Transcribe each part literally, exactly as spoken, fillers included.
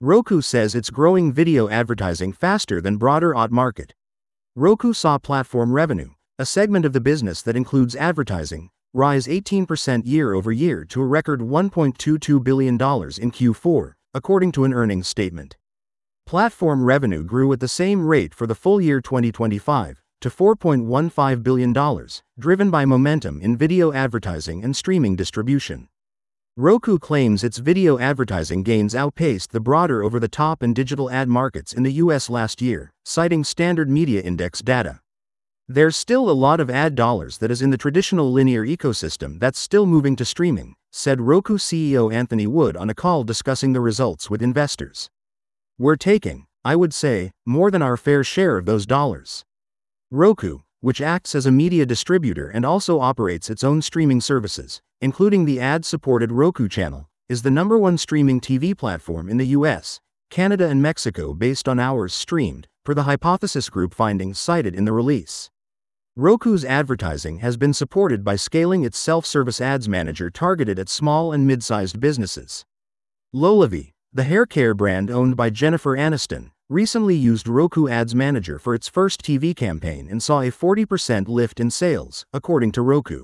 Roku says it's growing video advertising faster than broader ad market. Roku saw platform revenue, a segment of the business that includes advertising, rise eighteen percent year over year to a record one point two two billion dollars in Q four, according to an earnings statement. Platform revenue grew at the same rate for the full year twenty twenty-five, to four point one five billion dollars, driven by momentum in video advertising and streaming distribution. Roku claims its video advertising gains outpaced the broader over-the-top and digital ad markets in the U S last year, citing Standard Media Index data. There's still a lot of ad dollars that is in the traditional linear ecosystem that's still moving to streaming, said Roku C E O Anthony Wood on a call discussing the results with investors. We're taking, I would say, more than our fair share of those dollars. Roku, which acts as a media distributor and also operates its own streaming services, including the ad-supported Roku channel, is the number one streaming T V platform in the U S, Canada and Mexico based on hours streamed, per the Hypothesis Group findings cited in the release. Roku's advertising has been supported by scaling its self-service ads manager targeted at small and mid-sized businesses. LolaVie, the hair care brand owned by Jennifer Aniston, recently used Roku Ads Manager for its first T V campaign and saw a forty percent lift in sales, according to Roku.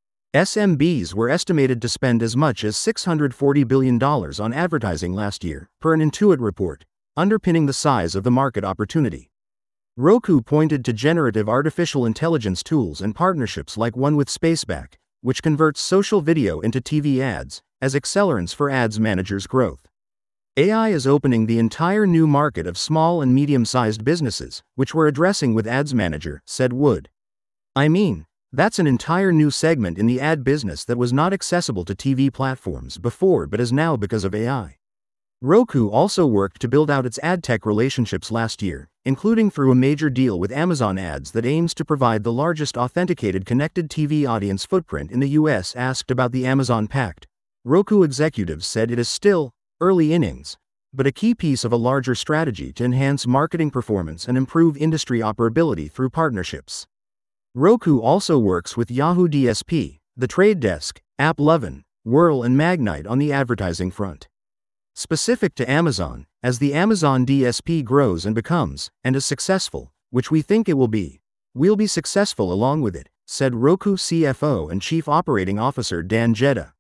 S M Bs were estimated to spend as much as six hundred forty billion dollars on advertising last year, per an Intuit report, underpinning the size of the market opportunity. Roku pointed to generative artificial intelligence tools and partnerships like one with Spaceback, which converts social video into T V ads, as accelerants for Ads Manager's growth. A I is opening the entire new market of small and medium-sized businesses, which we're addressing with Ads Manager, said Wood. I mean, that's an entire new segment in the ad business that was not accessible to T V platforms before but is now because of A I. Roku also worked to build out its ad tech relationships last year, including through a major deal with Amazon Ads that aims to provide the largest authenticated connected T V audience footprint in the U S. Asked about the Amazon Pact, Roku executives said it is still early innings, but a key piece of a larger strategy to enhance marketing performance and improve industry operability through partnerships. Roku also works with Yahoo D S P, The Trade Desk, AppLovin, Whirl and Magnite on the advertising front. Specific to Amazon, as the Amazon D S P grows and becomes, and is successful, which we think it will be, we'll be successful along with it, said Roku C F O and Chief Operating Officer Dan Jedda.